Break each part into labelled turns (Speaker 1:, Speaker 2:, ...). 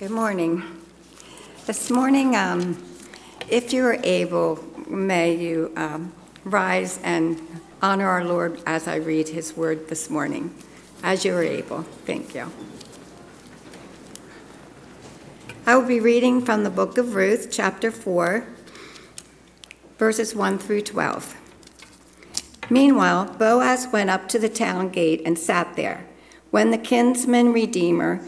Speaker 1: Good morning. This morning, if you are able, may you rise and honor our Lord as I read his word this morning. As you are able. Thank you. I will be reading from the book of Ruth, chapter 4, verses 1 through 12. Meanwhile, Boaz went up to the town gate and sat there. When the kinsman redeemer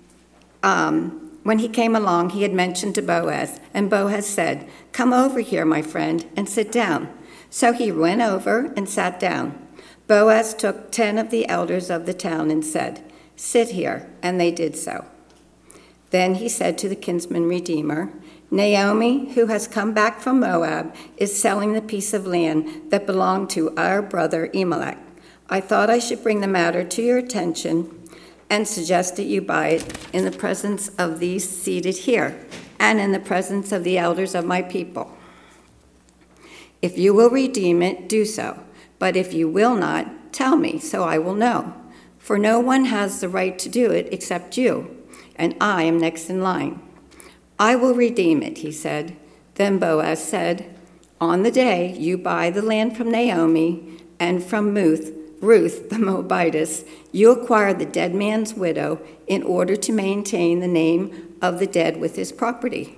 Speaker 1: when he came along, he had mentioned to Boaz, and Boaz said, "Come over here, my friend, and sit down." So he went over and sat down. Boaz took 10 of the elders of the town and said, "Sit here," and they did so. Then he said to the kinsman redeemer, "Naomi, who has come back from Moab, is selling the piece of land that belonged to our brother Elimelech. I thought I should bring the matter to your attention and suggest that you buy it in the presence of these seated here and in the presence of the elders of my people. If you will redeem it, do so. But if you will not, tell me, so I will know. For no one has the right to do it except you, and I am next in line." "I will redeem it," he said. Then Boaz said, "On the day you buy the land from Naomi and from Ruth the Moabitess, you acquire the dead man's widow in order to maintain the name of the dead with his property."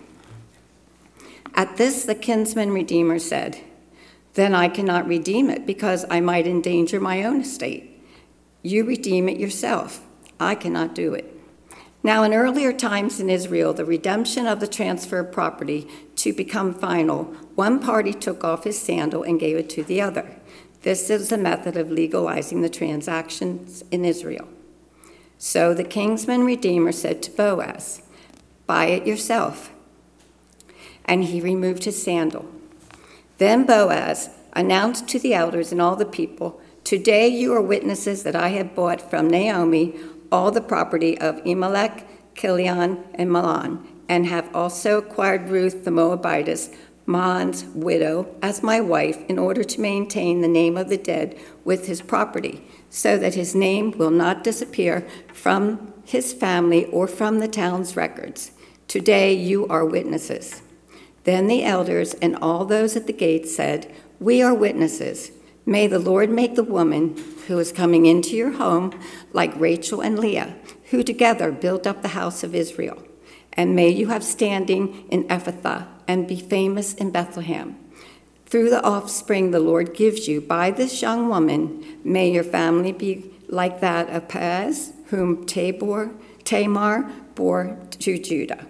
Speaker 1: At this, the kinsman redeemer said, "Then I cannot redeem it because I might endanger my own estate. You redeem it yourself. I cannot do it." Now, in earlier times in Israel, the redemption of the transfer of property to become final, one party took off his sandal and gave it to the other. This is a method of legalizing the transactions in Israel. So the kinsman redeemer said to Boaz, "Buy it yourself." And he removed his sandal. Then Boaz announced to the elders and all the people, "Today you are witnesses that I have bought from Naomi all the property of Elimelech, Kilion, and Mahlon, and have also acquired Ruth the Moabitess, Mahlon's widow, as my wife, in order to maintain the name of the dead with his property, so that his name will not disappear from his family or from the town's records. Today you are witnesses." Then the elders and all those at the gate said, "We are witnesses. May the Lord make the woman who is coming into your home like Rachel and Leah, who together built up the house of Israel. And may you have standing in Ephrathah and be famous in Bethlehem. Through the offspring the Lord gives you by this young woman, may your family be like that of Perez, whom Tamar bore to Judah."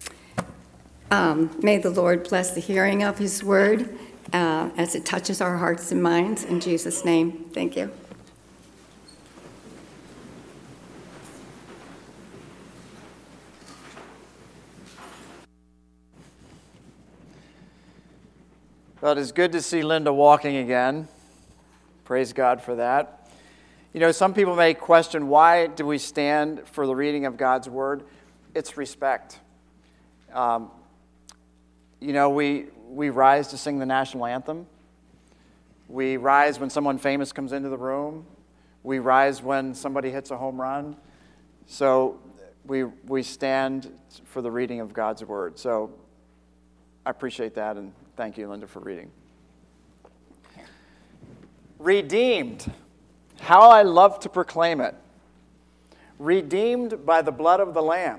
Speaker 1: May the Lord bless the hearing of his word as it touches our hearts and minds. In Jesus' name, thank you.
Speaker 2: Well, it is good to see Linda walking again. Praise God for that. You know, some people may question, why do we stand for the reading of God's word? It's respect. We rise to sing the national anthem. We rise when someone famous comes into the room. We rise when somebody hits a home run. So we stand for the reading of God's word. So I appreciate that, and thank you, Linda, for reading. Redeemed. How I love to proclaim it. Redeemed by the blood of the Lamb.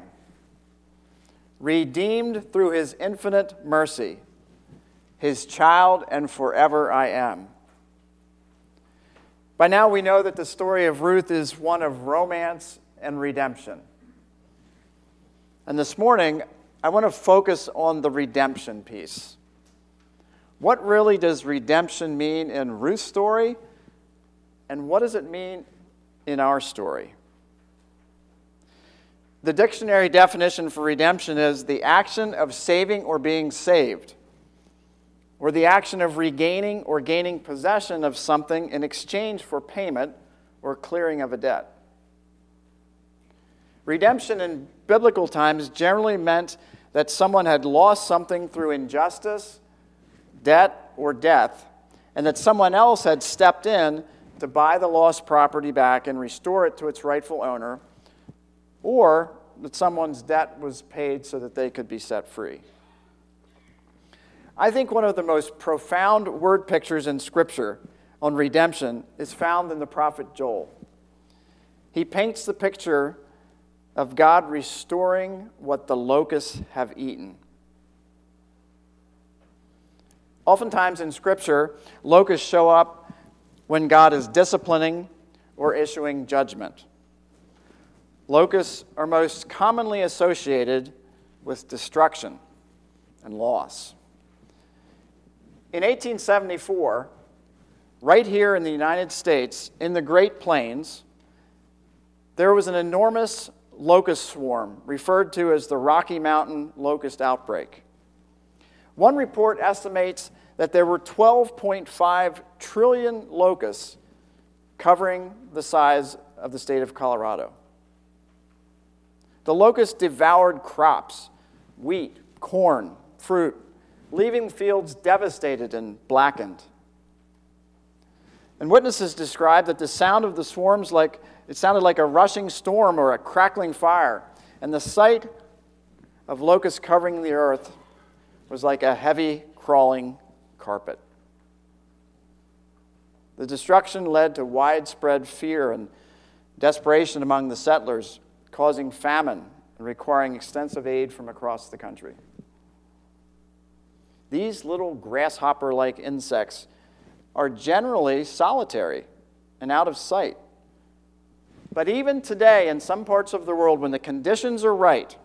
Speaker 2: Redeemed through his infinite mercy. His child, and forever I am. By now we know that the story of Ruth is one of romance and redemption. And this morning, I want to focus on the redemption piece. What really does redemption mean in Ruth's story? And what does it mean in our story? The dictionary definition for redemption is the action of saving or being saved, or the action of regaining or gaining possession of something in exchange for payment or clearing of a debt. Redemption in biblical times generally meant that someone had lost something through injustice, debt, or death, and that someone else had stepped in to buy the lost property back and restore it to its rightful owner, or that someone's debt was paid so that they could be set free. I think one of the most profound word pictures in Scripture on redemption is found in the prophet Joel. He paints the picture of God restoring what the locusts have eaten. Oftentimes in Scripture, locusts show up when God is disciplining or issuing judgment. Locusts are most commonly associated with destruction and loss. In 1874, right here in the United States, in the Great Plains, there was an enormous locust swarm referred to as the Rocky Mountain locust outbreak. One report estimates that there were 12.5 trillion locusts covering the size of the state of Colorado. The locusts devoured crops, wheat, corn, fruit, leaving fields devastated and blackened. And witnesses described that the sound of the swarms sounded like a rushing storm or a crackling fire, and the sight of locusts covering the earth was like a heavy crawling carpet. The destruction led to widespread fear and desperation among the settlers, causing famine and requiring extensive aid from across the country. These little grasshopper-like insects are generally solitary and out of sight. But even today, in some parts of the world, when the conditions are right,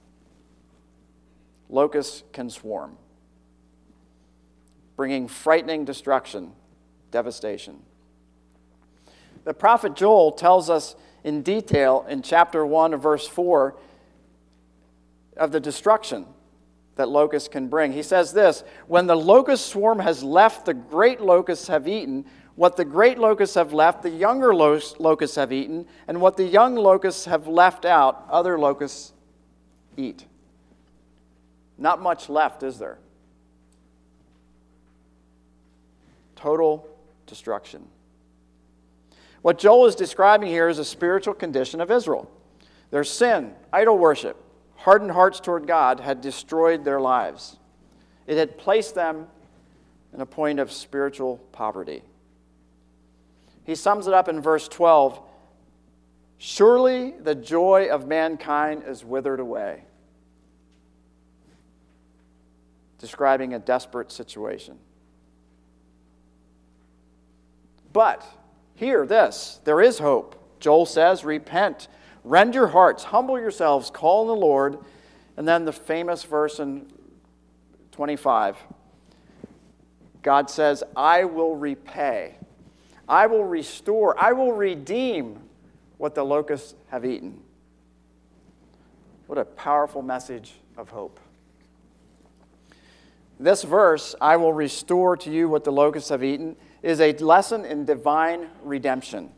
Speaker 2: locusts can swarm, bringing frightening destruction, devastation. The prophet Joel tells us in detail in chapter 1 of verse 4 of the destruction that locusts can bring. He says this, "When the locust swarm has left, the great locusts have eaten. What the great locusts have left, the younger locusts have eaten. And what the young locusts have left out, other locusts eat." Not much left, is there? Total destruction. What Joel is describing here is a spiritual condition of Israel. Their sin, idol worship, hardened hearts toward God had destroyed their lives. It had placed them in a point of spiritual poverty. He sums it up in verse 12, "Surely the joy of mankind is withered away," describing a desperate situation. But hear this, there is hope. Joel says, "Repent, rend your hearts, humble yourselves, call on the Lord." And then the famous verse in 25, God says, "I will repay, I will restore, I will redeem what the locusts have eaten." What a powerful message of hope. This verse, "I will restore to you what the locusts have eaten," is a lesson in divine redemption.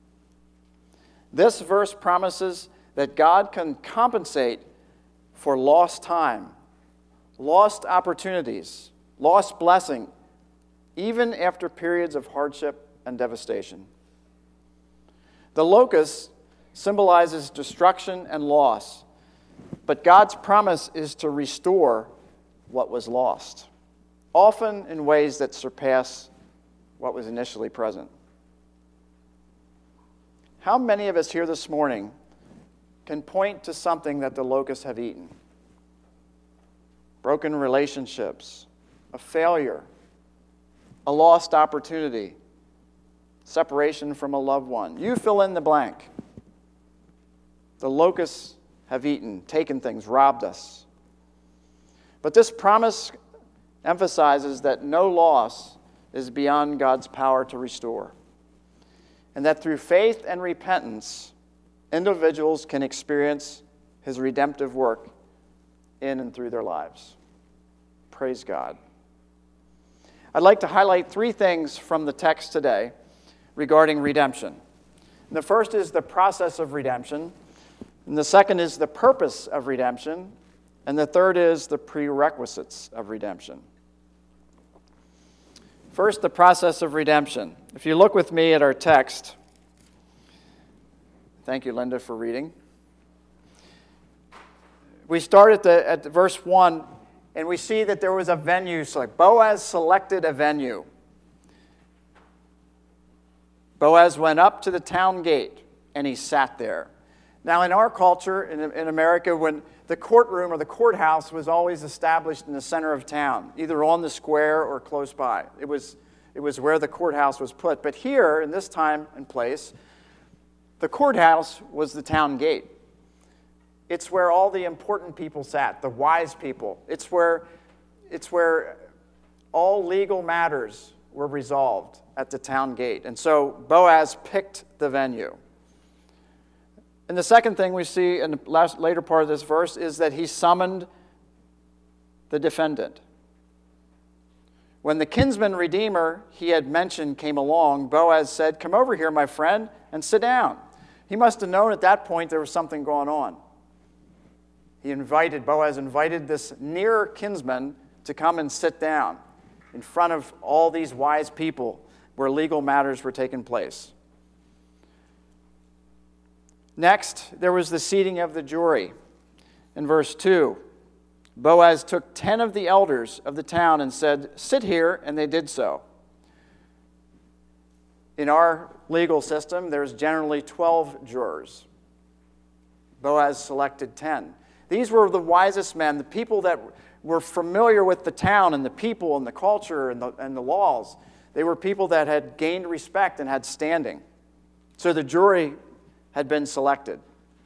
Speaker 2: This verse promises that God can compensate for lost time, lost opportunities, lost blessing, even after periods of hardship and devastation. The locust symbolizes destruction and loss, but God's promise is to restore what was lost, often in ways that surpass what was initially present. How many of us here this morning can point to something that the locusts have eaten? Broken relationships, a failure, a lost opportunity, separation from a loved one. You fill in the blank. The locusts have eaten, taken things, robbed us. But this promise emphasizes that no loss is beyond God's power to restore, and that through faith and repentance, individuals can experience His redemptive work in and through their lives. Praise God. I'd like to highlight three things from the text today regarding redemption. And the first is the process of redemption, and the second is the purpose of redemption, and the third is the prerequisites of redemption. First, the process of redemption. If you look with me at our text, thank you, Linda, for reading. we start at verse 1, and we see that there was a venue select. Boaz selected a venue. Boaz went up to the town gate, and he sat there. Now, in our culture, in America, when the courtroom or the courthouse was always established in the center of town, either on the square or close by. It was where the courthouse was put. But here, in this time and place, the courthouse was the town gate. It's where all the important people sat, the wise people. It's where all legal matters were resolved at the town gate. And so Boaz picked the venue. And the second thing we see in the later part of this verse is that he summoned the defendant. When the kinsman redeemer he had mentioned came along, Boaz said, "Come over here, my friend, and sit down." He must have known at that point there was something going on. Boaz invited this near kinsman to come and sit down in front of all these wise people where legal matters were taking place. Next, there was the seating of the jury. In verse 2, Boaz took 10 of the elders of the town and said, "Sit here," and they did so. In our legal system, there's generally 12 jurors. Boaz selected 10. These were the wisest men, the people that were familiar with the town and the people and the culture and the laws. They were people that had gained respect and had standing. So the jury had been selected.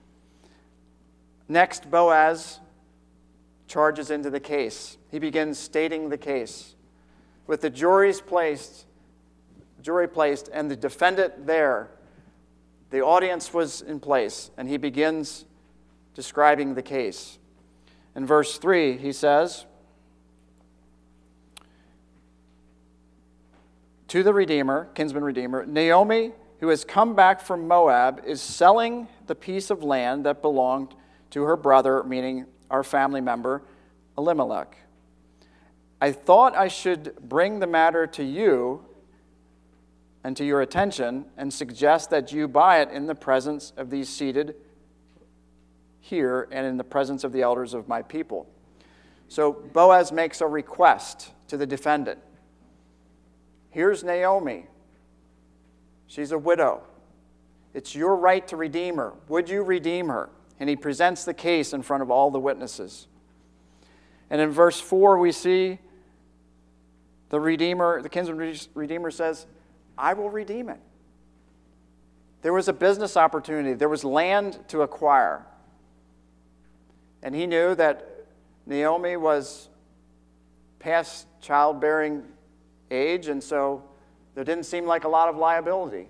Speaker 2: Next, Boaz charges into the case. He begins stating the case. With the jury placed and the defendant there, the audience was in place, and he begins describing the case. In verse 3, he says, to the Redeemer, kinsman Redeemer, "Naomi, who has come back from Moab, is selling the piece of land that belonged to her brother," meaning our family member, Elimelech. "I thought I should bring the matter to you and to your attention and suggest that you buy it in the presence of these seated here and in the presence of the elders of my people." So Boaz makes a request to the defendant. Here's Naomi. She's a widow. It's your right to redeem her. Would you redeem her? And he presents the case in front of all the witnesses. And in verse 4, we see the kinsman redeemer says, "I will redeem it." There was a business opportunity. There was land to acquire. And he knew that Naomi was past childbearing age, and so there didn't seem like a lot of liability.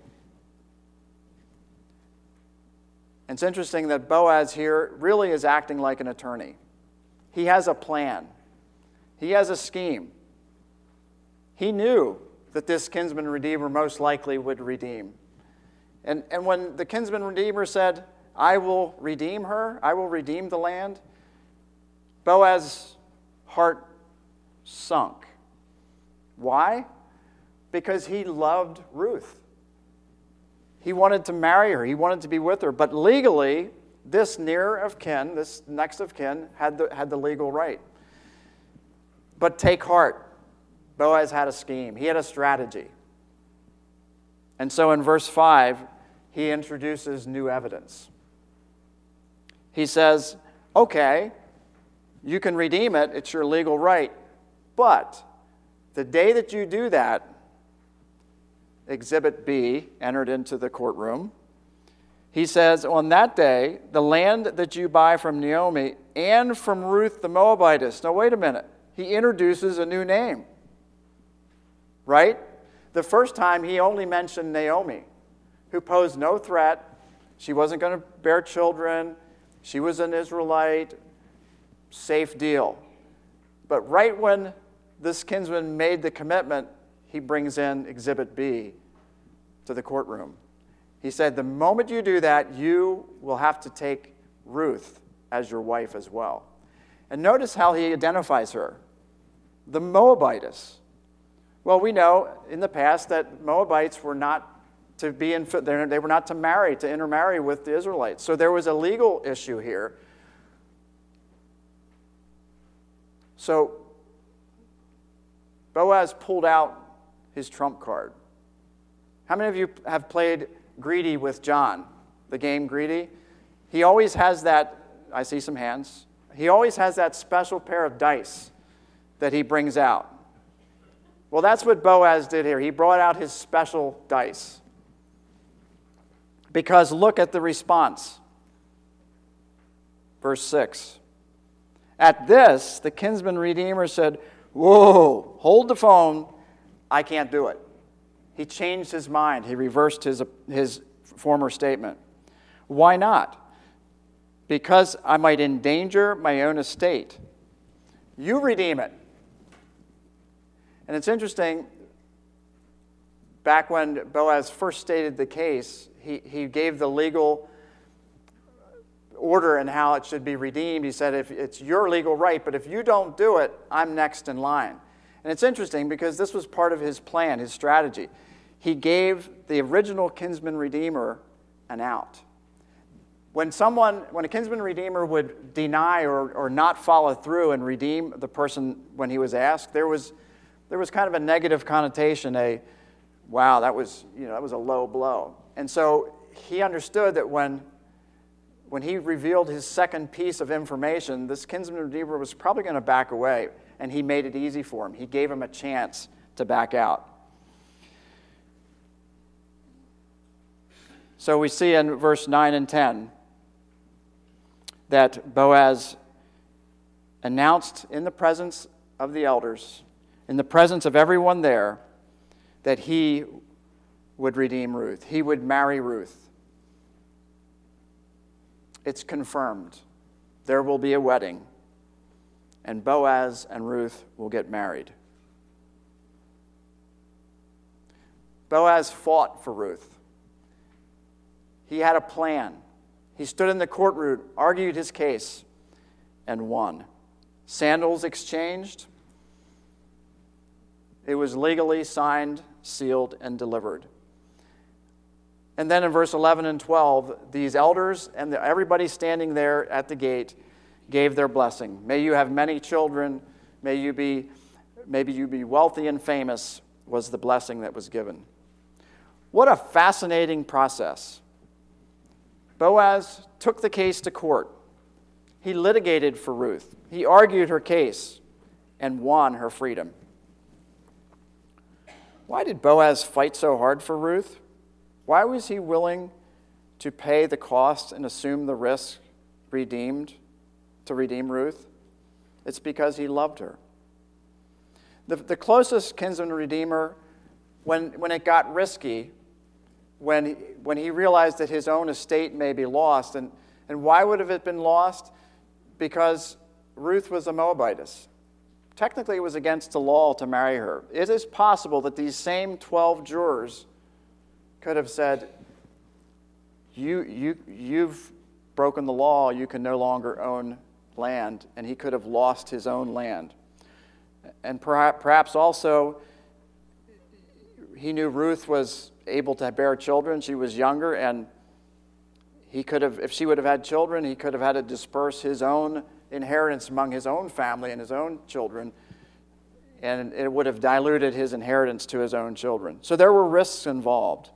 Speaker 2: It's interesting that Boaz here really is acting like an attorney. He has a plan. He has a scheme. He knew that this kinsman redeemer most likely would redeem. And when the kinsman redeemer said, "I will redeem her, I will redeem the land," Boaz's heart sunk. Why? Because he loved Ruth. He wanted to marry her. He wanted to be with her. But legally, this near of kin, this next of kin, had the legal right. But take heart. Boaz had a scheme. He had a strategy. And so in verse 5, he introduces new evidence. He says, "Okay, you can redeem it. It's your legal right. But the day that you do that," Exhibit B entered into the courtroom. He says, "On that day, the land that you buy from Naomi and from Ruth the Moabitess." Now, wait a minute. He introduces a new name, right? The first time, he only mentioned Naomi, who posed no threat. She wasn't going to bear children. She was an Israelite. Safe deal. But right when this kinsman made the commitment, he brings in Exhibit B to the courtroom. He said, "The moment you do that, you will have to take Ruth as your wife as well." And notice how he identifies her. The Moabitess. Well, we know in the past that Moabites were not to they were not to intermarry with the Israelites. So there was a legal issue here. So Boaz pulled out his trump card. How many of you have played Greedy with John, the game Greedy? He always has that, I see some hands, he always has that special pair of dice that he brings out. Well, that's what Boaz did here. He brought out his special dice. Because look at the response. Verse 6. At this, the kinsman redeemer said, "Whoa, hold the phone. I can't do it." He changed his mind. He reversed his former statement. Why not? Because I might endanger my own estate. You redeem it. And it's interesting, back when Boaz first stated the case, he gave the legal order and how it should be redeemed. He said, if it's your legal right, but if you don't do it, I'm next in line. And it's interesting because this was part of his plan, his strategy. He gave the original kinsman redeemer an out. When a kinsman redeemer would deny or not follow through and redeem the person when he was asked, there was kind of a negative connotation, wow, that was a low blow. And so he understood that when he revealed his second piece of information, this kinsman redeemer was probably going to back away, and he made it easy for him. He gave him a chance to back out. So we see in verse 9 and 10 that Boaz announced in the presence of the elders, in the presence of everyone there, that he would redeem Ruth. He would marry Ruth. It's confirmed. There will be a wedding, and Boaz and Ruth will get married. Boaz fought for Ruth. He had a plan. He stood in the courtroom, argued his case, and won. Sandals exchanged. It was legally signed, sealed, and delivered. And then in verse 11 and 12, these elders and everybody standing there at the gate gave their blessing. May you have many children. Maybe you be wealthy and famous, was the blessing that was given. What a fascinating process. Boaz took the case to court. He litigated for Ruth. He argued her case and won her freedom. Why did Boaz fight so hard for Ruth? Why was he willing to pay the cost and assume the risk to redeem Ruth? It's because he loved her. The closest kinsman redeemer, when it got risky, when he realized that his own estate may be lost, and why would have it been lost? Because Ruth was a Moabitess. Technically, it was against the law to marry her. It is possible that these same 12 jurors could have said, you've broken the law, you can no longer own land, and he could have lost his own land. And perhaps also, he knew Ruth was able to bear children. She was younger, and he could have, if she would have had children, he could have had to disperse his own inheritance among his own family and his own children, and it would have diluted his inheritance to his own children. So there were risks involved.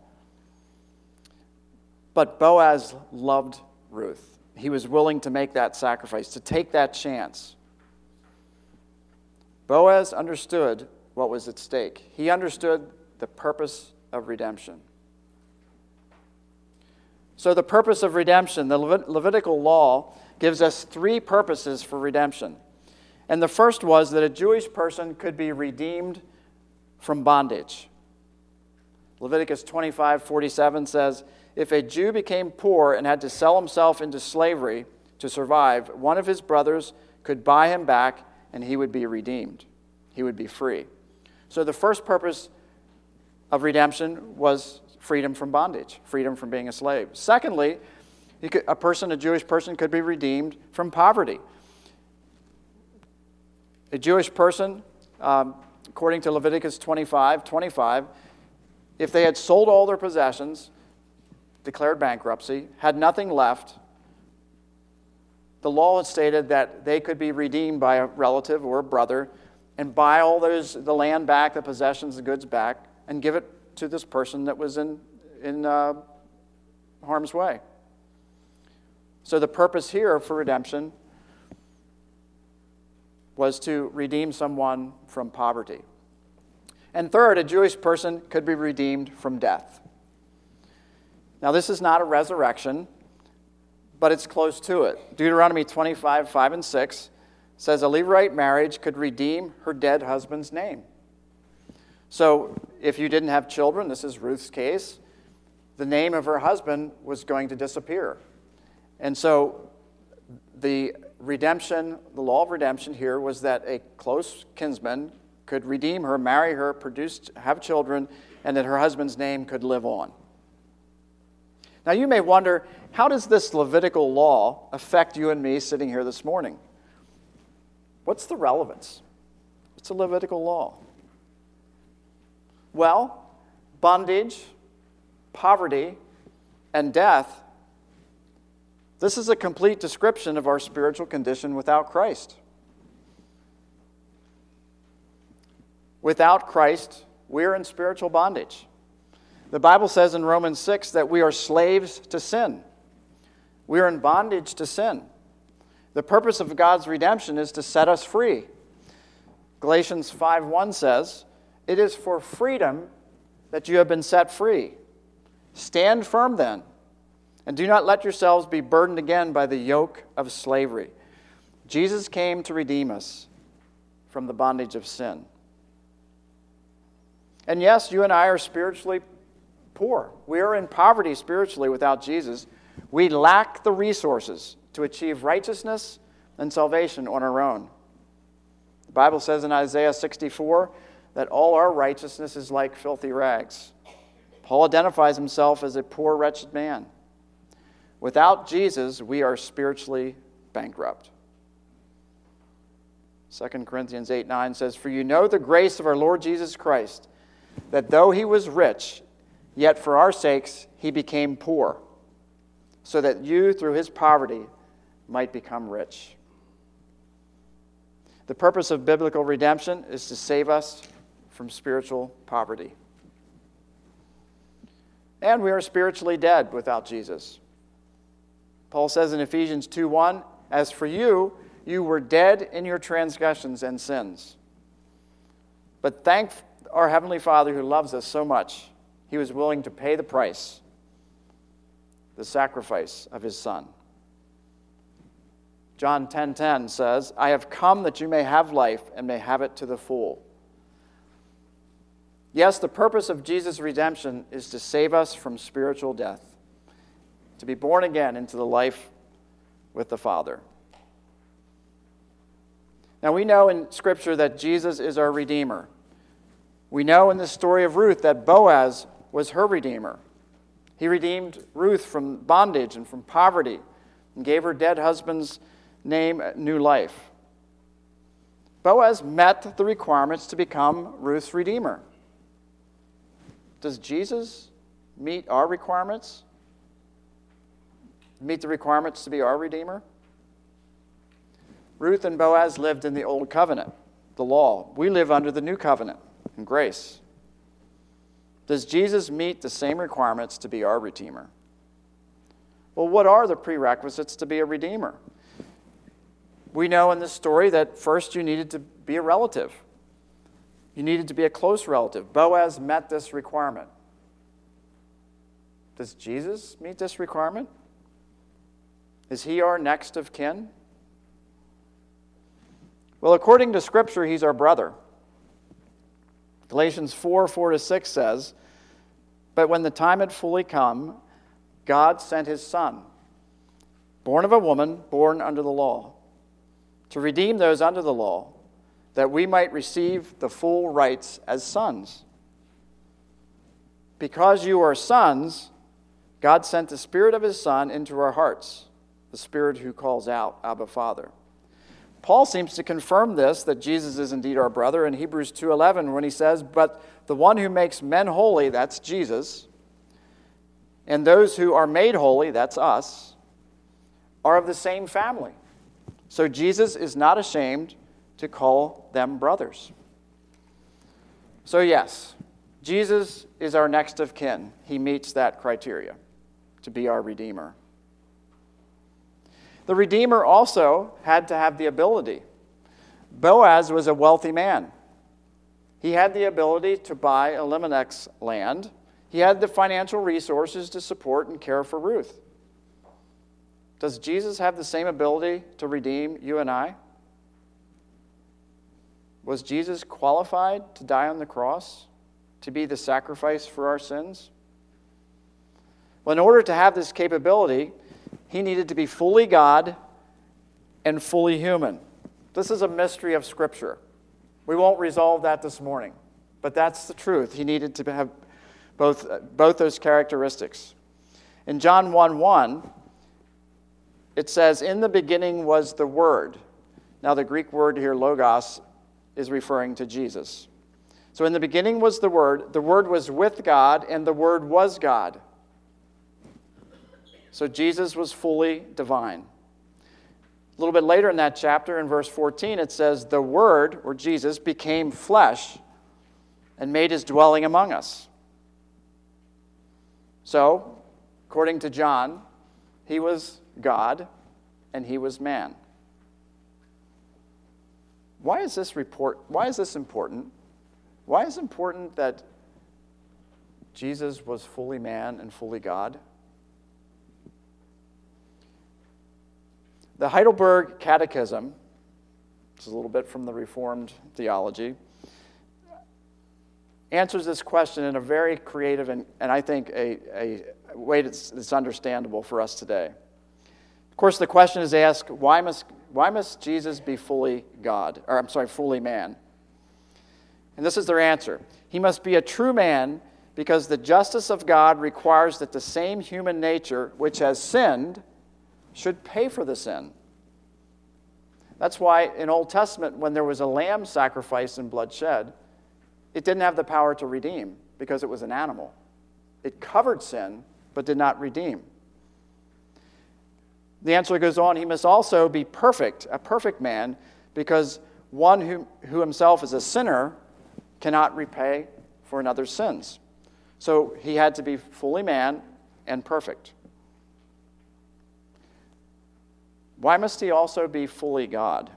Speaker 2: But Boaz loved Ruth. He was willing to make that sacrifice, to take that chance. Boaz understood what was at stake. He understood the purpose of redemption. So the purpose of redemption, the Levitical law gives us three purposes for redemption. And the first was that a Jewish person could be redeemed from bondage. Leviticus 25:47 says, if a Jew became poor and had to sell himself into slavery to survive, one of his brothers could buy him back and he would be redeemed. He would be free. So the first purpose of redemption was freedom from bondage, freedom from being a slave. Secondly, a Jewish person could be redeemed from poverty. A Jewish person, according to Leviticus 25, if they had sold all their possessions, declared bankruptcy, had nothing left, the law had stated that they could be redeemed by a relative or a brother and buy all the land back, the possessions, the goods back, and give it to this person that was in harm's way. So the purpose here for redemption was to redeem someone from poverty. And third, a Jewish person could be redeemed from death. Now, this is not a resurrection, but it's close to it. Deuteronomy 25, 5 and 6 says a Levirate marriage could redeem her dead husband's name. So if you didn't have children, this is Ruth's case, the name of her husband was going to disappear. And so the law of redemption here was that a close kinsman could redeem her, marry her, have children, and that her husband's name could live on. Now you may wonder, how does this Levitical law affect you and me sitting here this morning? What's the relevance? It's a Levitical law. Well, bondage, poverty, and death, this is a complete description of our spiritual condition without Christ. Without Christ, we're in spiritual bondage. The Bible says in Romans 6 that we are slaves to sin. We are in bondage to sin. The purpose of God's redemption is to set us free. Galatians 5:1 says, "It is for freedom that you have been set free. Stand firm then, and do not let yourselves be burdened again by the yoke of slavery." Jesus came to redeem us from the bondage of sin. And yes, you and I are spiritually poor. We are in poverty spiritually without Jesus. We lack the resources to achieve righteousness and salvation on our own. The Bible says in Isaiah 64 that all our righteousness is like filthy rags. Paul identifies himself as a poor, wretched man. Without Jesus, we are spiritually bankrupt. 2 Corinthians 8:9 says, "For you know the grace of our Lord Jesus Christ, that though he was rich, yet for our sakes he became poor, so that you through his poverty might become rich." The purpose of biblical redemption is to save us from spiritual poverty. And we are spiritually dead without Jesus. Paul says in Ephesians 2:1, "As for you, you were dead in your transgressions and sins. But thank our Heavenly Father who loves us so much, he was willing to pay the price, the sacrifice of his Son." John 10:10 says, "I have come that you may have life and may have it to the full." Yes, the purpose of Jesus' redemption is to save us from spiritual death, to be born again into the life with the Father. Now we know in Scripture that Jesus is our Redeemer. We know in the story of Ruth that Boaz was her Redeemer. He redeemed Ruth from bondage and from poverty and gave her dead husband's name new life. Boaz met the requirements to become Ruth's Redeemer. Does Jesus meet our requirements? Meet the requirements to be our Redeemer? Ruth and Boaz lived in the Old Covenant, the law. We live under the New Covenant and grace. Does Jesus meet the same requirements to be our Redeemer? Well, what are the prerequisites to be a Redeemer? We know in this story that first you needed to be a relative. You needed to be a close relative. Boaz met this requirement. Does Jesus meet this requirement? Is he our next of kin? Well, according to Scripture, he's our brother. Galatians 4:4-6 says, "But when the time had fully come, God sent his Son, born of a woman, born under the law, to redeem those under the law, that we might receive the full rights as sons. Because you are sons, God sent the Spirit of his Son into our hearts, the Spirit who calls out, Abba, Father." Paul seems to confirm this, that Jesus is indeed our brother, in Hebrews 2:11, when he says, "But the one who makes men holy," that's Jesus, "and those who are made holy," that's us, "are of the same family." So Jesus is not ashamed to call them brothers. So yes, Jesus is our next of kin. He meets that criteria to be our Redeemer. The Redeemer also had to have the ability. Boaz was a wealthy man. He had the ability to buy Elimelech's land. He had the financial resources to support and care for Ruth. Does Jesus have the same ability to redeem you and I? Was Jesus qualified to die on the cross, to be the sacrifice for our sins? Well, in order to have this capability, he needed to be fully God and fully human. This is a mystery of Scripture. We won't resolve that this morning, but that's the truth. He needed to have both those characteristics. In John 1:1, it says, "In the beginning was the Word." Now, the Greek word here, logos, is referring to Jesus. So in the beginning was the Word was with God, and the Word was God. So Jesus was fully divine. A little bit later in that chapter, in verse 14, it says, "The Word," or Jesus, "became flesh and made his dwelling among us." So, according to John, he was God and he was man. Why is this important? Why is it important that Jesus was fully man and fully God? The Heidelberg Catechism, which is a little bit from the Reformed theology, answers this question in a very creative and I think a way that's understandable for us today. Of course, the question is asked, why must Jesus be fully God? Or fully man? And this is their answer. He must be a true man because the justice of God requires that the same human nature which has sinned should pay for the sin. That's why in Old Testament, when there was a lamb sacrificed and blood shed, it didn't have the power to redeem because it was an animal. It covered sin, but did not redeem. The answer goes on, he must also be perfect, a perfect man, because one who himself is a sinner cannot repay for another's sins. So he had to be fully man and perfect. Why must he also be fully God?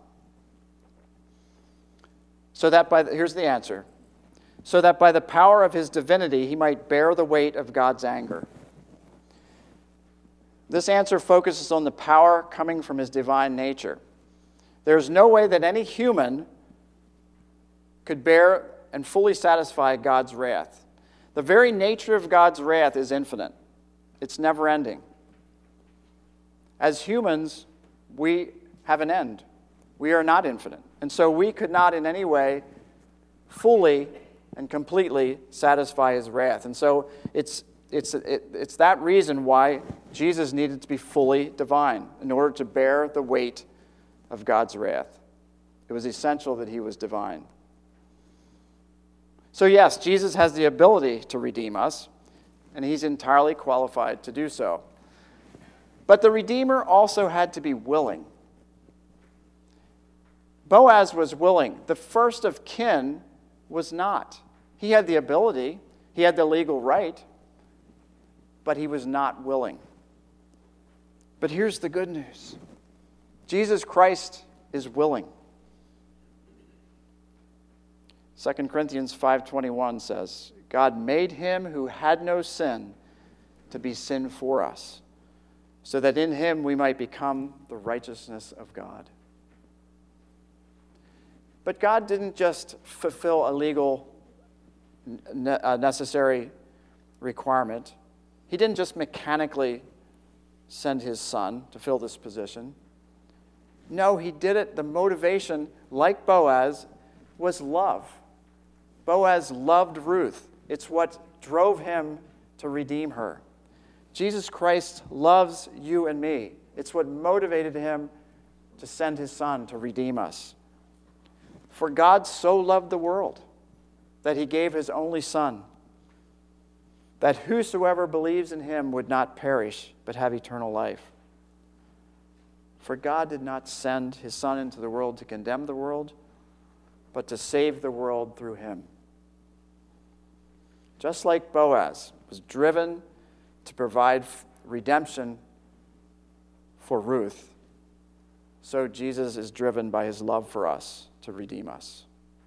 Speaker 2: Here's the answer. So that by the power of his divinity, he might bear the weight of God's anger. This answer focuses on the power coming from his divine nature. There's no way that any human could bear and fully satisfy God's wrath. The very nature of God's wrath is infinite. It's never ending. As humans, we have an end. We are not infinite. And so we could not in any way fully and completely satisfy his wrath. And so it's that reason why Jesus needed to be fully divine in order to bear the weight of God's wrath. It was essential that he was divine. So yes, Jesus has the ability to redeem us, and he's entirely qualified to do so. But the Redeemer also had to be willing. Boaz was willing. The first of kin was not. He had the ability, he had the legal right, but he was not willing. But here's the good news. Jesus Christ is willing. 2 Corinthians 5:21 says, God made him who had no sin to be sin for us, so that in him we might become the righteousness of God. But God didn't just fulfill a legal necessary requirement. He didn't just mechanically send his son to fill this position. No, he did it. The motivation, like Boaz, was love. Boaz loved Ruth. It's what drove him to redeem her. Jesus Christ loves you and me. It's what motivated him to send his son to redeem us. For God so loved the world that he gave his only son, that whosoever believes in him would not perish, but have eternal life. For God did not send his Son into the world to condemn the world, but to save the world through him. Just like Boaz was driven to provide redemption for Ruth, so Jesus is driven by his love for us to redeem us.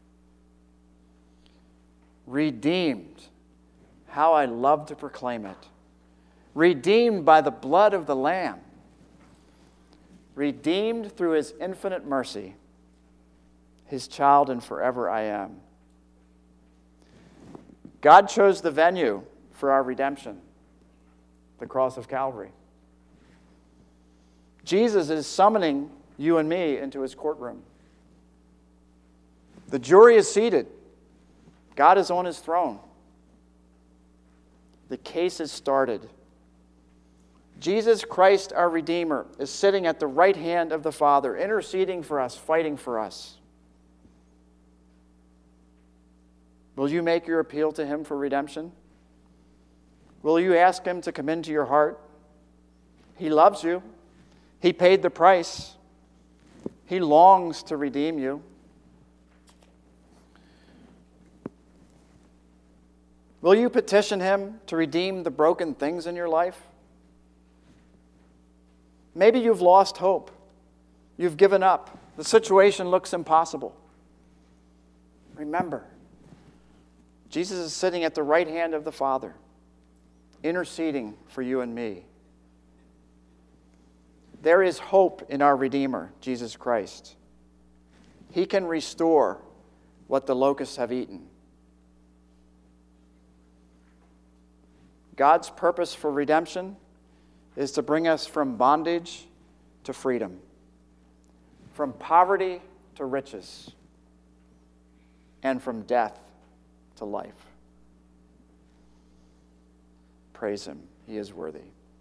Speaker 2: Redeemed. How I love to proclaim it. Redeemed by the blood of the Lamb. Redeemed through his infinite mercy. His child and forever I am. God chose the venue for our redemption, the cross of Calvary. Jesus is summoning you and me into his courtroom. The jury is seated. God is on his throne. The case is started. Jesus Christ, our Redeemer, is sitting at the right hand of the Father, interceding for us, fighting for us. Will you make your appeal to him for redemption? Will you ask him to come into your heart? He loves you. He paid the price. He longs to redeem you. Will you petition him to redeem the broken things in your life? Maybe you've lost hope. You've given up. The situation looks impossible. Remember, Jesus is sitting at the right hand of the Father, interceding for you and me. There is hope in our Redeemer, Jesus Christ. He can restore what the locusts have eaten. God's purpose for redemption is to bring us from bondage to freedom, from poverty to riches, and from death to life. Praise him. He is worthy.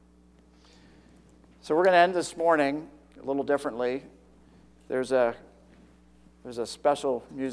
Speaker 2: So we're going to end this morning a little differently. There's a special music